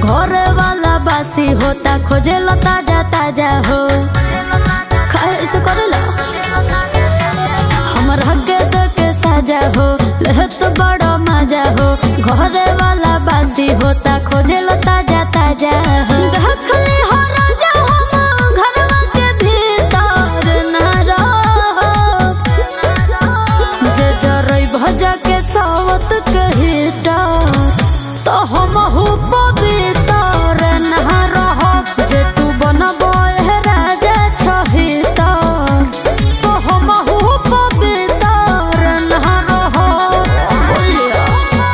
घरे वाला बासी होता खोजे लो ताजा ताजा हो खाए से करेला हमर हके दे के साजा हो लहत बड़ा मजा हो घरे वाला बासी होता खोजे लो ताजा ताजा हो देखले हो राजा हम घरवा के भीतर ना रहो जे जरई भजा के सावत के हिटर तो हम हो पवित्र ना रहो जे तू बनबो राजा छहितर तो हम हो पवित्र ना रहो बोलिया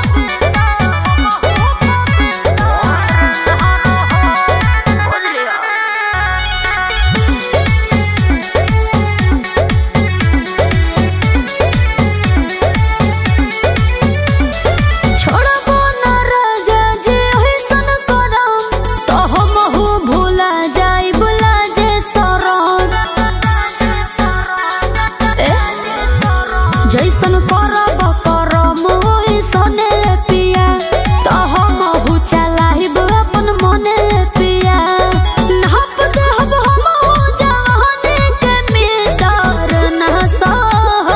जैसन करब करम ओइसने पिया तो हमहु चलाहिब अपन मने पिया नहप देहब हमहु जवानी के मीटर ना सह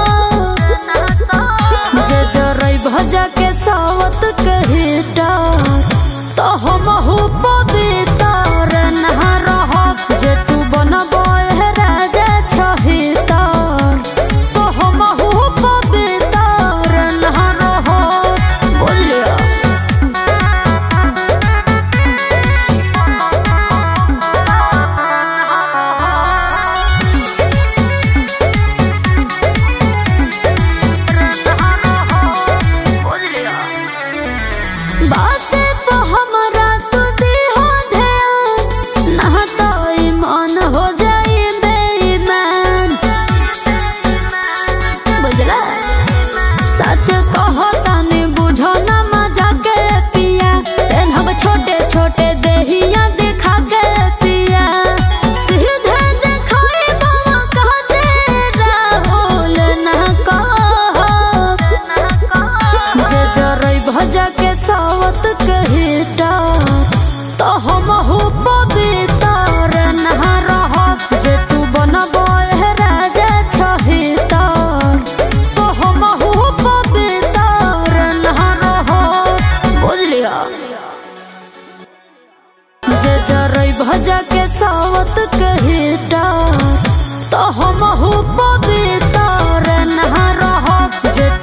जे जरई भजा के सावत के हिटर तो हमहु पवित्र ना रहब जे तू बनबो राजा छहितर तो हमहु सच कहतानी बुझो ना मजा के पिया तेनहब छोटे छोटे देहिया दिखा के पिया सीधे देखाई बाबा कहते राहुल ना कहो जे जरई भजा के सावत के हिटर तो हमहु पवित्र ना रहब जे तू बनबो राजा छहितर तो हमहु जे जरई भजा के सावत के हिटर तो हमहु पवित्र ना रहब जे